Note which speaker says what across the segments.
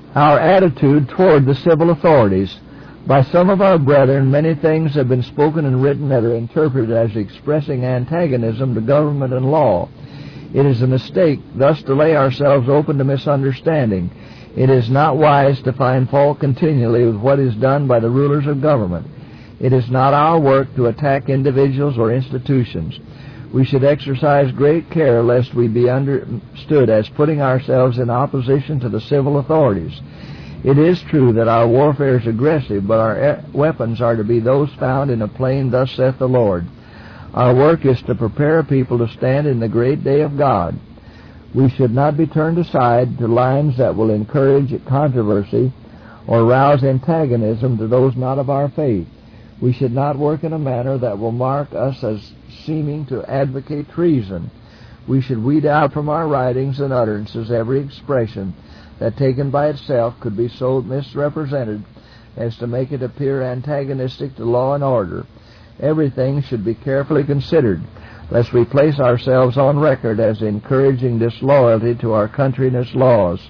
Speaker 1: our attitude toward the civil authorities. By some of our brethren, many things have been spoken and written that are interpreted as expressing antagonism to government and law. It is a mistake thus to lay ourselves open to misunderstanding. It is not wise to find fault continually with what is done by the rulers of government. It is not our work to attack individuals or institutions. We should exercise great care lest we be understood as putting ourselves in opposition to the civil authorities. It is true that our warfare is aggressive, but our weapons are to be those found in a plain, "Thus saith the Lord." Our work is to prepare a people to stand in the great day of God. We should not be turned aside to lines that will encourage controversy or rouse antagonism to those not of our faith. We should not work in a manner that will mark us as seeming to advocate treason. We should weed out from our writings and utterances every expression that taken by itself could be so misrepresented as to make it appear antagonistic to law and order. Everything should be carefully considered, lest we place ourselves on record as encouraging disloyalty to our country and its laws.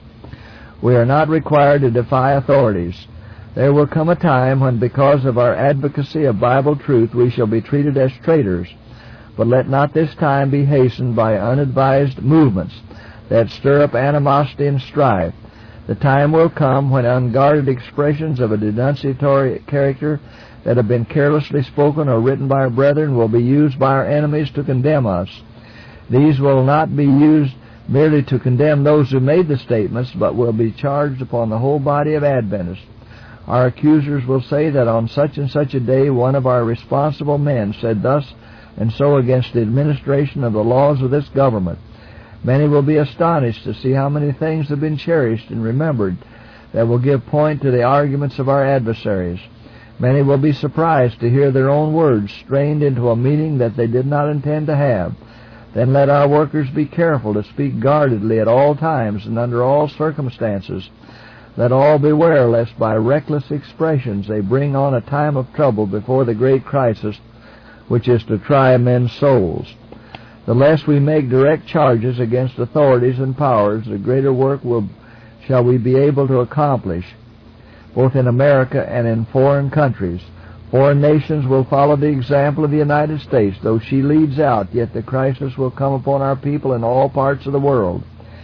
Speaker 1: We are not required to defy authorities. There will come a time when, because of our advocacy of Bible truth, we shall be treated as traitors. But let not this time be hastened by unadvised movements that stir up animosity and strife. The time will come when unguarded expressions of a denunciatory character that have been carelessly spoken or written by our brethren will be used by our enemies to condemn us. These will not be used merely to condemn those who made the statements, but will be charged upon the whole body of Adventists. Our accusers will say that on such and such a day one of our responsible men said thus and so against the administration of the laws of this government. Many will be astonished to see how many things have been cherished and remembered that will give point to the arguments of our adversaries. Many will be surprised to hear their own words strained into a meaning that they did not intend to have. Then let our workers be careful to speak guardedly at all times and under all circumstances. Let all beware lest by reckless expressions they bring on a time of trouble before the great crisis, which is to try men's souls. The less we make direct charges against authorities and powers, the greater work shall we be able to accomplish, both in America and in foreign countries. Foreign nations will follow the example of the United States. Though she leads out, yet the crisis will come upon our people in all parts of the world.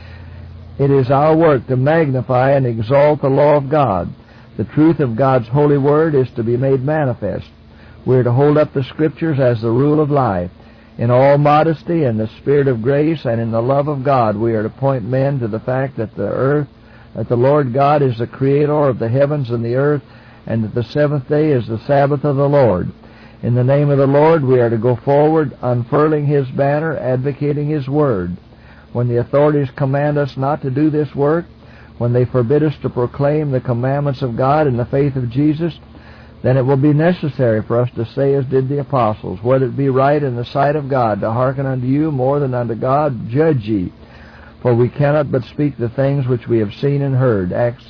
Speaker 1: It is our work to magnify and exalt the law of God. The truth of God's holy word is to be made manifest. We are to hold up the Scriptures as the rule of life. In all modesty, in the spirit of grace, and in the love of God, we are to point men to the fact that the Lord God is the creator of the heavens and the earth, and that the seventh day is the Sabbath of the Lord. In the name of the Lord, we are to go forward, unfurling His banner, advocating His word. When the authorities command us not to do this work, when they forbid us to proclaim the commandments of God and the faith of Jesus, then it will be necessary for us to say as did the apostles, whether it be right in the sight of God to hearken unto you more than unto God, judge ye. For we cannot but speak the things which we have seen and heard. Acts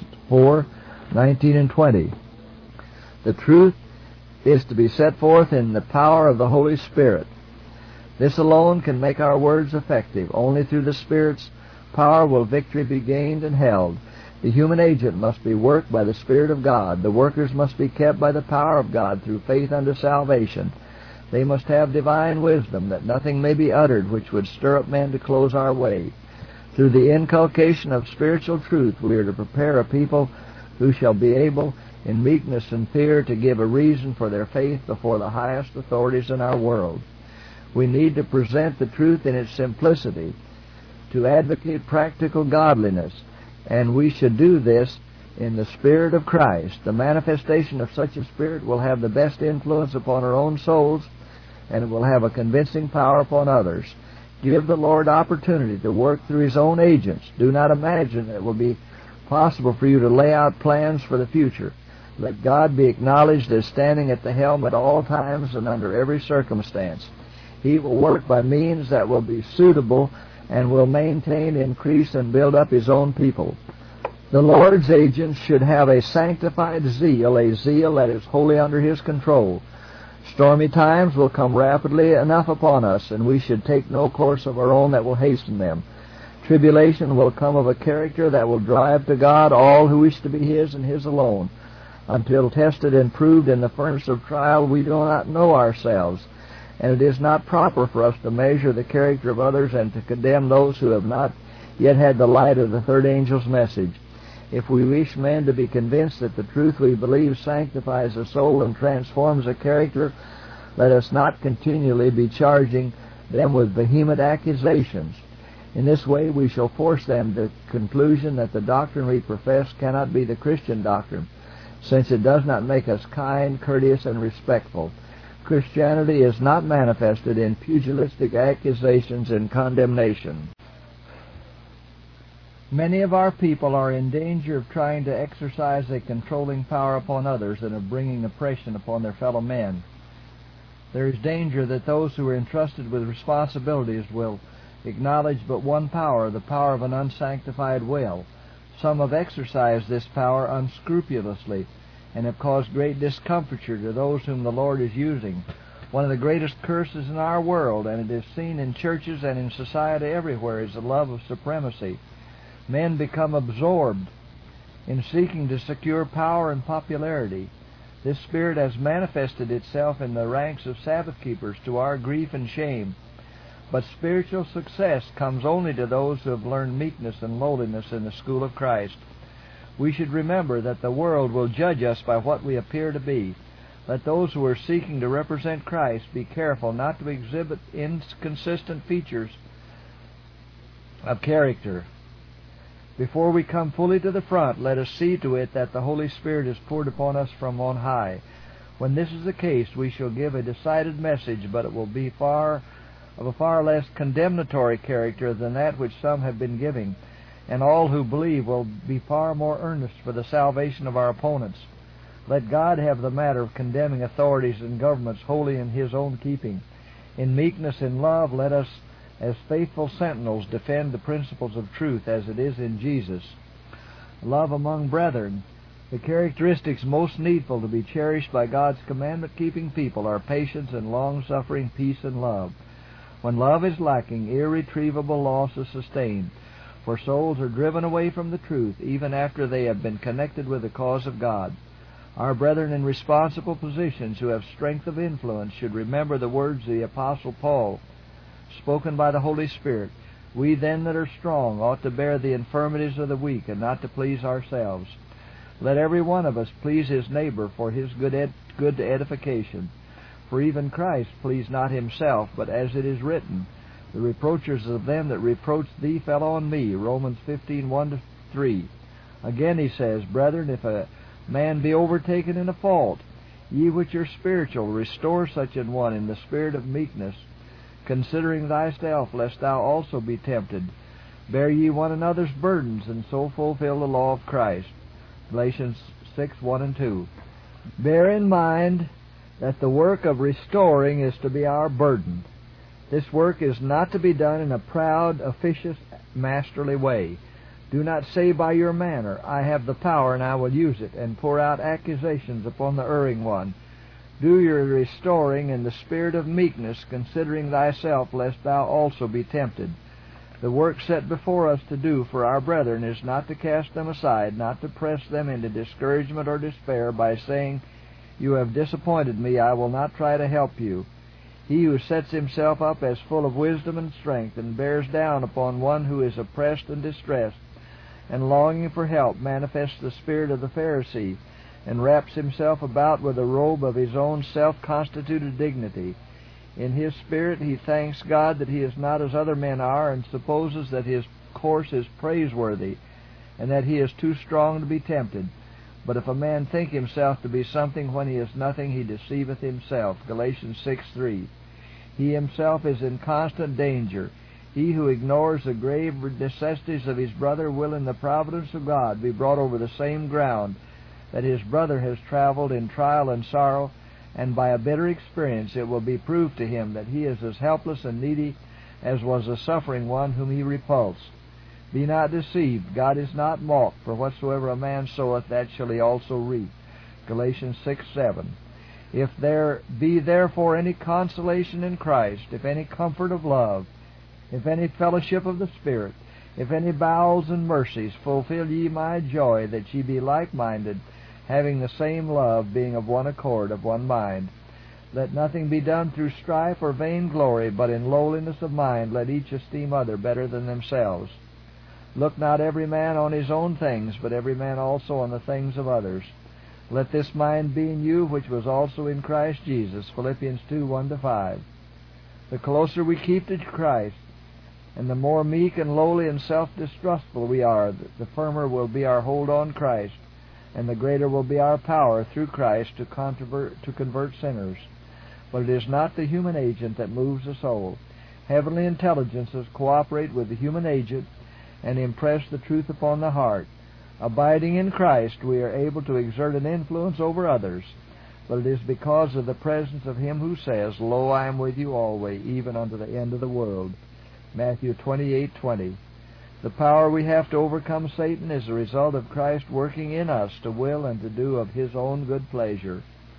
Speaker 1: 4:19 and 20. The truth is to be set forth in the power of the Holy Spirit. This alone can make our words effective. Only through the Spirit's power will victory be gained and held. The human agent must be worked by the Spirit of God. The workers must be kept by the power of God through faith unto salvation. They must have divine wisdom, that nothing may be uttered which would stir up men to close our way. Through the inculcation of spiritual truth, we are to prepare a people who shall be able, in meekness and fear, to give a reason for their faith before the highest authorities in our world. We need to present the truth in its simplicity, to advocate practical godliness, and we should do this in the Spirit of Christ. The manifestation of such a Spirit will have the best influence upon our own souls, and it will have a convincing power upon others. Give the Lord opportunity to work through His own agents. Do not imagine it will be possible for you to lay out plans for the future. Let God be acknowledged as standing at the helm at all times and under every circumstance. He will work by means that will be suitable and will maintain, increase, and build up His own people. The Lord's agents should have a sanctified zeal, a zeal that is wholly under His control. Stormy times will come rapidly enough upon us, and we should take no course of our own that will hasten them. Tribulation will come of a character that will drive to God all who wish to be His and His alone. Until tested and proved in the furnace of trial, we do not know ourselves, and it is not proper for us to measure the character of others and to condemn those who have not yet had the light of the third angel's message. If we wish men to be convinced that the truth we believe sanctifies the soul and transforms the character, let us not continually be charging them with vehement accusations. In this way we shall force them to the conclusion that the doctrine we profess cannot be the Christian doctrine, since it does not make us kind, courteous, and respectful. Christianity is not manifested in pugilistic accusations and condemnation. Many of our people are in danger of trying to exercise a controlling power upon others and of bringing oppression upon their fellow men. There is danger that those who are entrusted with responsibilities will acknowledge but one power, the power of an unsanctified will. Some have exercised this power unscrupulously and have caused great discomfiture to those whom the Lord is using. One of the greatest curses in our world, and it is seen in churches and in society everywhere, is the love of supremacy. Men become absorbed in seeking to secure power and popularity. This spirit has manifested itself in the ranks of Sabbath keepers to our grief and shame. But spiritual success comes only to those who have learned meekness and lowliness in the school of Christ. We should remember that the world will judge us by what we appear to be. Let those who are seeking to represent Christ be careful not to exhibit inconsistent features of character. Before we come fully to the front, let us see to it that the Holy Spirit is poured upon us from on high. When this is the case, we shall give a decided message, but it will be of a far less condemnatory character than that which some have been giving, and all who believe will be far more earnest for the salvation of our opponents. Let God have the matter of condemning authorities and governments wholly in His own keeping. In meekness and love, let us, as faithful sentinels, defend the principles of truth as it is in Jesus. Love among brethren. The characteristics most needful to be cherished by God's commandment-keeping people are patience and long-suffering, peace and love. When love is lacking, irretrievable loss is sustained, for souls are driven away from the truth even after they have been connected with the cause of God. Our brethren in responsible positions who have strength of influence should remember the words of the Apostle Paul, spoken by the Holy Spirit. We then that are strong ought to bear the infirmities of the weak and not to please ourselves. Let every one of us please his neighbor for his good edification. For even Christ pleased not himself, but as it is written, the reproaches of them that reproached thee fell on me. Romans 15:1-3. Again he says, Brethren, if a man be overtaken in a fault, ye which are spiritual, restore such an one in the spirit of meekness, considering thyself, lest thou also be tempted. Bear ye one another's burdens, and so fulfill the law of Christ. Galatians 6:1-2. Bear in mind that the work of restoring is to be our burden. This work is not to be done in a proud, officious, masterly way. Do not say by your manner, I have the power and I will use it, and pour out accusations upon the erring one. Do your restoring in the spirit of meekness, considering thyself, lest thou also be tempted. The work set before us to do for our brethren is not to cast them aside, not to press them into discouragement or despair by saying, You have disappointed me, I will not try to help you. He who sets himself up as full of wisdom and strength, and bears down upon one who is oppressed and distressed, and longing for help, manifests the spirit of the Pharisee, and wraps himself about with a robe of his own self-constituted dignity. In his spirit he thanks God that he is not as other men are, and supposes that his course is praiseworthy, and that he is too strong to be tempted. But if a man think himself to be something when he is nothing, he deceiveth himself. Galatians 6:3. He himself is in constant danger. He who ignores the grave necessities of his brother will in the providence of God be brought over the same ground that his brother has traveled in trial and sorrow, and by a bitter experience it will be proved to him that he is as helpless and needy as was the suffering one whom he repulsed. Be not deceived, God is not mocked, for whatsoever a man soweth, that shall he also reap. Galatians 6:7. If there be therefore any consolation in Christ, if any comfort of love, if any fellowship of the Spirit, If any bowels and mercies, fulfill ye my joy, that ye be like-minded, having the same love, being of one accord, of one mind. Let nothing be done through strife or vainglory, but in lowliness of mind let each esteem other better than themselves. Look not every man on his own things, but every man also on the things of others. Let this mind be in you, which was also in Christ Jesus. Philippians 2, 1-5. The closer we keep to Christ, and the more meek and lowly and self-distrustful we are, the firmer will be our hold on Christ, and the greater will be our power through Christ to convert sinners. But it is not the human agent that moves the soul. Heavenly intelligences cooperate with the human agent and impress the truth upon the heart. Abiding in Christ, we are able to exert an influence over others, but it is because of the presence of Him who says, Lo, I am with you always, even unto the end of the world. Matthew 28:20. The power we have to overcome Satan is the result of Christ working in us to will and to do of His own good pleasure.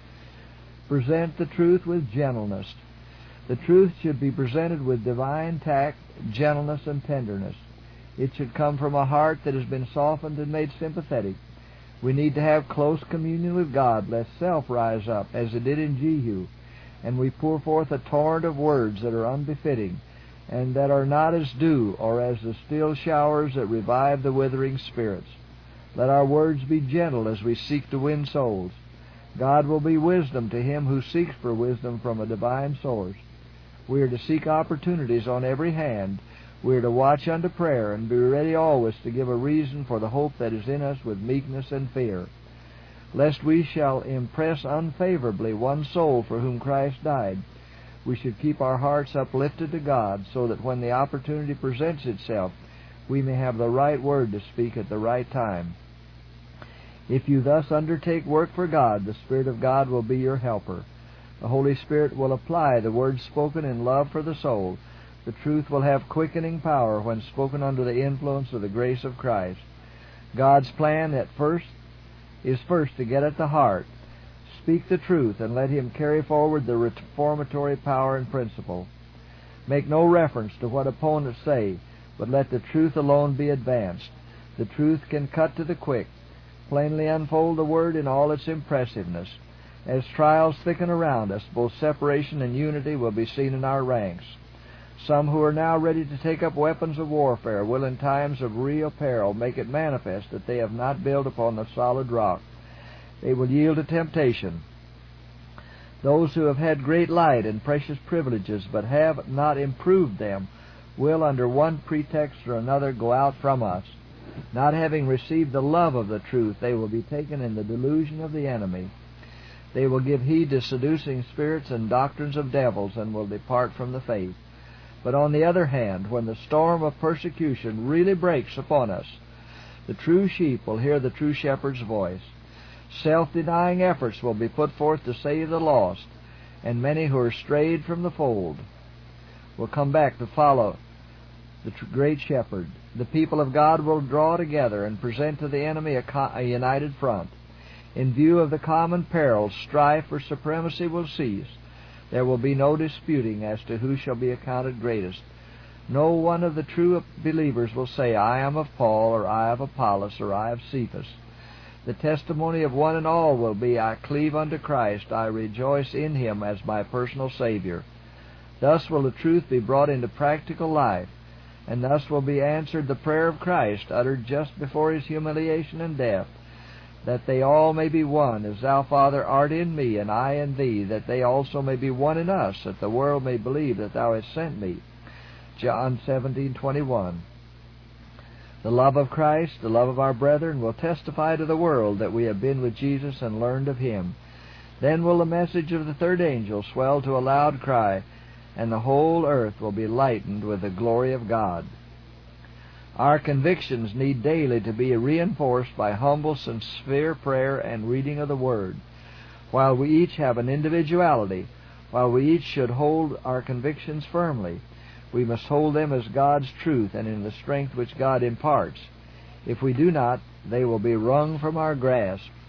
Speaker 1: Present the truth with gentleness. The truth should be presented with divine tact, gentleness, and tenderness. It should come from a heart that has been softened and made sympathetic. We need to have close communion with God, lest self rise up, as it did in Jehu, and we pour forth a torrent of words that are unbefitting, and that are not as dew, or as the still showers that revive the withering spirits. Let our words be gentle as we seek to win souls. God will be wisdom to him who seeks for wisdom from a divine source. We are to seek opportunities on every hand. We are to watch unto prayer, and be ready always to give a reason for the hope that is in us with meekness and fear, lest we shall impress unfavorably one soul for whom Christ died. We should keep our hearts uplifted to God, so that when the opportunity presents itself, we may have the right word to speak at the right time. If you thus undertake work for God, the Spirit of God will be your helper. The Holy Spirit will apply the words spoken in love for the soul. The truth will have quickening power when spoken under the influence of the grace of Christ. God's plan is first to get at the heart. Speak the truth, and let Him carry forward the reformatory power and principle. Make no reference to what opponents say, but let the truth alone be advanced. The truth can cut to the quick. Plainly unfold the Word in all its impressiveness. As trials thicken around us, both separation and unity will be seen in our ranks. Some who are now ready to take up weapons of warfare will in times of real peril make it manifest that they have not built upon the solid rock. They will yield to temptation. Those who have had great light and precious privileges but have not improved them will, under one pretext or another, go out from us. Not having received the love of the truth, they will be taken in the delusion of the enemy. They will give heed to seducing spirits and doctrines of devils, and will depart from the faith. But on the other hand, when the storm of persecution really breaks upon us, the true sheep will hear the true shepherd's voice. Self-denying efforts will be put forth to save the lost, and many who are strayed from the fold will come back to follow the great shepherd. The people of God will draw together and present to the enemy a united front. In view of the common perils, strife for supremacy will cease. There will be no disputing as to who shall be accounted greatest. No one of the true believers will say, I am of Paul, or I of Apollos, or I of Cephas. The testimony of one and all will be, I cleave unto Christ, I rejoice in Him as my personal Savior. Thus will the truth be brought into practical life, and thus will be answered the prayer of Christ, uttered just before His humiliation and death, that they all may be one, as Thou, Father, art in me, and I in Thee, that they also may be one in us, that the world may believe that Thou hast sent me. John 17:21. The love of Christ, the love of our brethren, will testify to the world that we have been with Jesus and learned of Him. Then will the message of the third angel swell to a loud cry, and the whole earth will be lightened with the glory of God. Our convictions need daily to be reinforced by humble, sincere prayer and reading of the Word. While we each have an individuality, while we each should hold our convictions firmly, we must hold them as God's truth and in the strength which God imparts. If we do not, they will be wrung from our grasp.